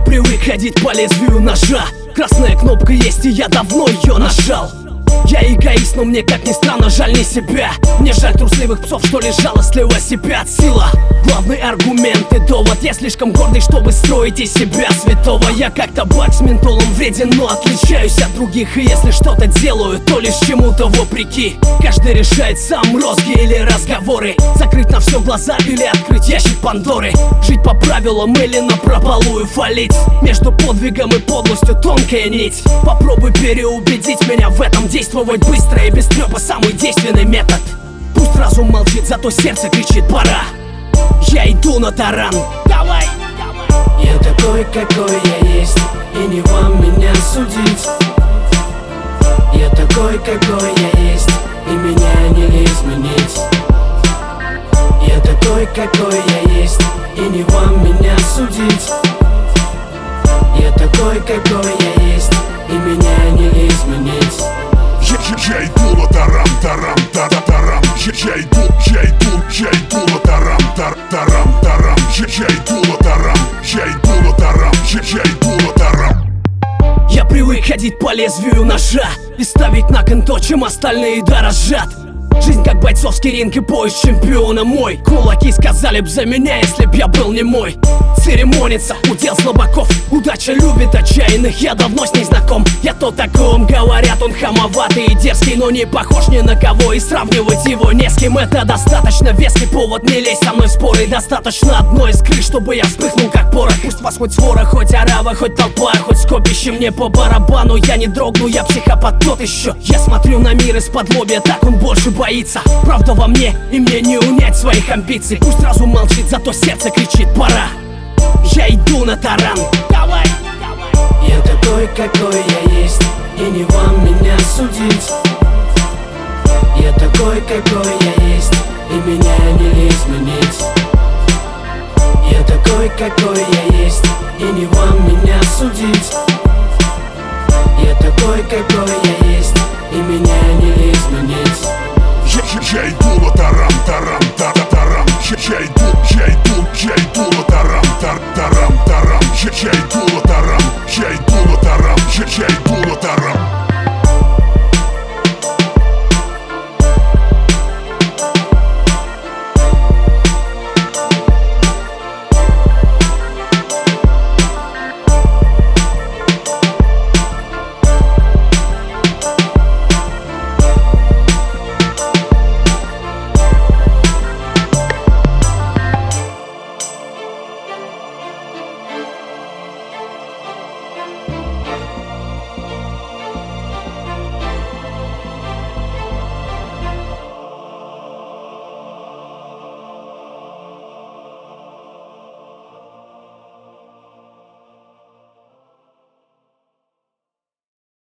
привык ходить по лезвию ножа. Красная кнопка есть, и я давно ее нажал. Я эгоист, но мне, как ни странно, жаль не себя. Мне жаль трусливых псов, что лишь жалостливо сипят. Сила — главный аргумент и довод. Я слишком гордый, чтобы строить из себя святого. Я как табак с ментолом вреден, но отличаюсь от других. И если что-то делаю, то лишь чему-то вопреки. Каждый решает сам, розги или разговоры. Закрыть на все глаза или открыть ящик Пандоры. Жить по правилам или напропалую фалить. Между подвигом и подлостью тонкая нить. Попробуй переубедить меня в этом. Действовать быстро и без трёпа — самый действенный метод. Пусть разум молчит, зато сердце кричит: пора. Я иду на таран. Давай! Я такой, какой я есть, и не вам меня судить. Я такой, какой я есть, и меня не изменить. Я такой, какой я есть, и не вам меня судить. Я такой, какой я есть, и меня не изменить. Я иду на тарам, тарам, тарам. Я иду на тарам, тарам. Я иду на тарам, я иду на тарам. Я привык ходить по лезвию ножа и ставить на кон то, чем остальные дорожат. Жизнь как бойцовский ринг и бой с чемпионом мой. Кулаки сказали б за меня, если б я был не мой. Церемониться — удел слабаков. Удача любит отчаянных, я давно с ней знаком. Я то таком, говорят, он хамоватый и дерзкий, но не похож ни на кого, и сравнивать его не с кем. Это достаточно веский повод, не лезь со мной в споры. Достаточно одной искры, чтобы я вспыхнул как порох. Пусть вас хоть свора, хоть орава, хоть толпа, хоть скопище, мне по барабану. Я не дрогну, я психопат тот еще. Я смотрю на мир из-под лобья, так он больше боится. Правда во мне, и мне не унять своих амбиций. Пусть разум молчит, зато сердце кричит: пора. Я иду на таран. Давай! Я такой, какой я есть, и не вам меня судить. Я такой, какой я есть, и меня не изменить. Я такой, какой я есть, и не вам меня судить. Я такой, какой я есть, и меня не изменить. Я иду на тарам, тарам. Я иду на тарам, тарам. Я иду на тарам, я иду на тарам.